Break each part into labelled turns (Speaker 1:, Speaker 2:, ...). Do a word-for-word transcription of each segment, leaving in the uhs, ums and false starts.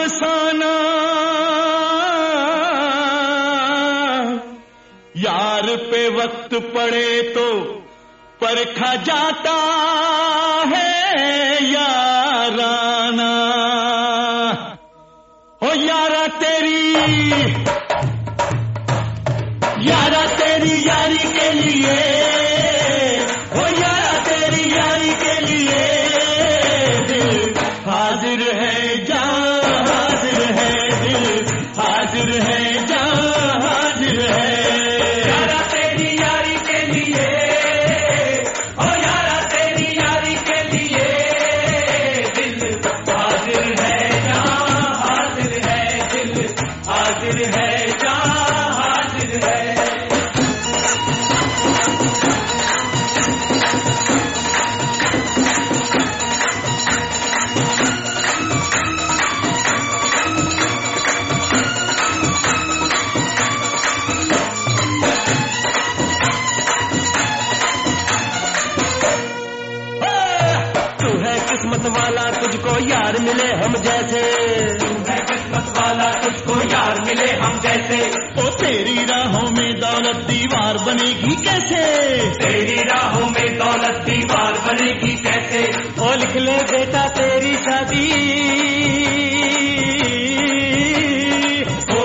Speaker 1: अफसाना यार पे वक्त पड़े तो परखा जाता है याराना। ओ यारा तेरी यारा तेरी यारी के लिए, ओ यारा तेरी यारी के लिए दिल हाजिर है, जान हाजिर है, दिल हाजिर है, जान हाजिर है।
Speaker 2: यारा तेरी यारी के लिए, ओ यारा तेरी यारी के लिए दिल हाजिर है, जान हाजिर है, दिल हाजिर है, जान हाजिर है।
Speaker 1: किस्मत वाला तुझको यार मिले हम जैसे,
Speaker 2: तू है किस्मत वाला तुझको यार मिले हम जैसे।
Speaker 1: ओ तेरी राहों में दौलत दीवार बनेगी कैसे,
Speaker 2: तेरी राहों में दौलत दीवार बनेगी कैसे।
Speaker 1: ओ लिख ले बेटा तेरी शादी,
Speaker 2: ओ,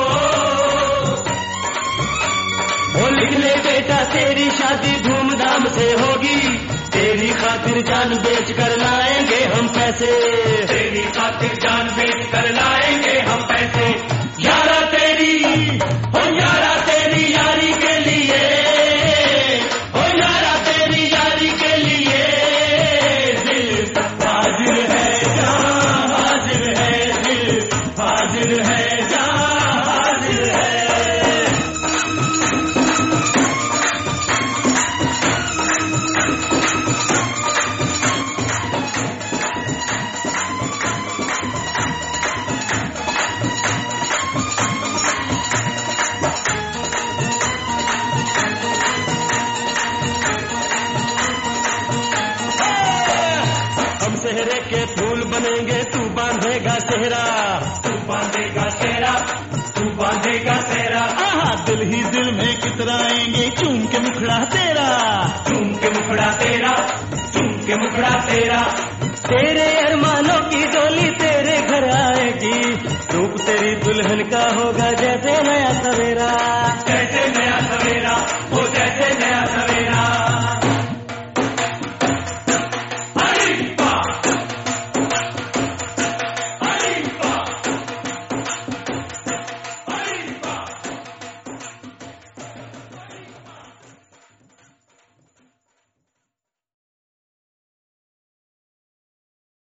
Speaker 1: ओ लिख ले बेटा तेरी शादी धूमधाम से होगी, तेरी खातिर जान बेच कर लाएंगे हम पैसे,
Speaker 2: तेरी खातिर जान बेच कर लाएंगे हम पैसे।
Speaker 1: यारा तेरी ओ यारा तेरी यारी के लिए, ओ यारा तेरी यारी के लिए दिल हाजिर है, जान हाजिर है, दिल हाजिर है, जान हाजिर है। सेहरे के फूल बनेंगे तू बांधेगा सेहरा,
Speaker 2: तू बांधेगा सेहरा, तू बांधेगा सेहरा।
Speaker 1: आहा दिल ही दिल में कितराएंगे चूम के मुखड़ा तेरा,
Speaker 2: चूम के मुखड़ा तेरा, चूम के मुखड़ा तेरा।
Speaker 1: तेरे अरमानों की डोली तेरे घर आएगी, रूप तेरी दुल्हन का होगा जैसे नया सवेरा,
Speaker 2: जैसे नया सवेरा।